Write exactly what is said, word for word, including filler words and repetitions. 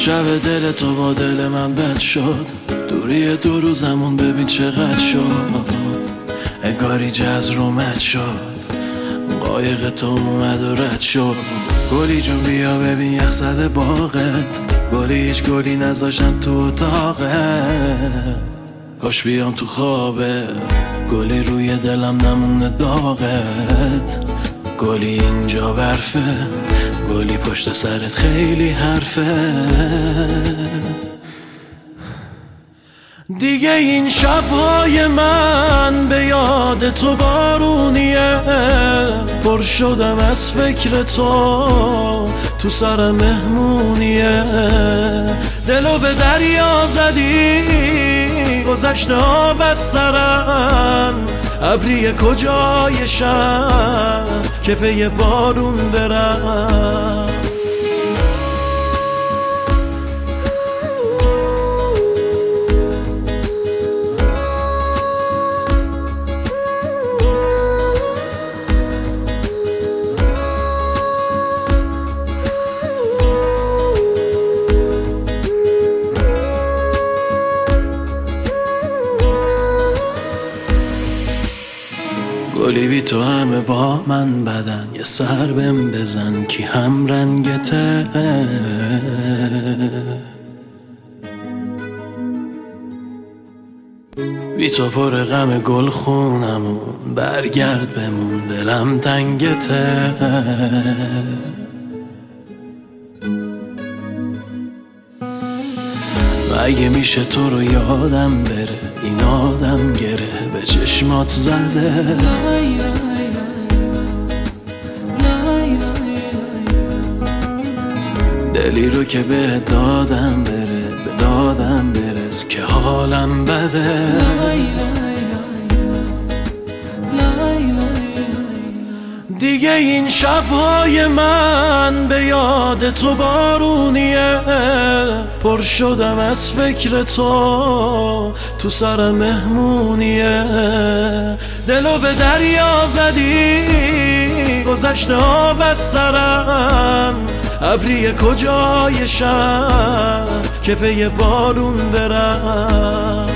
شب دل تو با دل من بد شد، دوری دو روزمون ببین چقدر شد. انگاری جز رومت شد، قایق تو اومد و رد شد. گلی جون بیا ببین یخ زده باغت، گلی هیچ گلی نذاشتن تو اتاقت. کاش بیام تو خوابه، گلی روی دلم نمونه داغت. گلی اینجا برفه، گلی پشت سرت خیلی حرفه. دیگه این شبهای من به یاد تو بارونیه، پر شدم از فکر تو، تو سر مهمونیه. دلو به دریا زدی، گذشته آب از سرم. ابری کجای شب که پی بارون برم. گلی بی تو همه با من بدن، یه سر بهم بزن کی هم رنگته. بی تو پر غم گل خونمون، برگرد بمون دلم تنگته. اگه میشه تو رو یادم بره، این آدم گره به چشمات زده. دلی رو که به دادم بره، به دادم برس که حالم بده. دیگه این شبهای من به یاد تو بارونیه، پر شدم از فکر تو، تو سر مهمونیه. دلو به دریا زدی، گذشته آب از سرم. ابری کجای شب که پی بارون برم.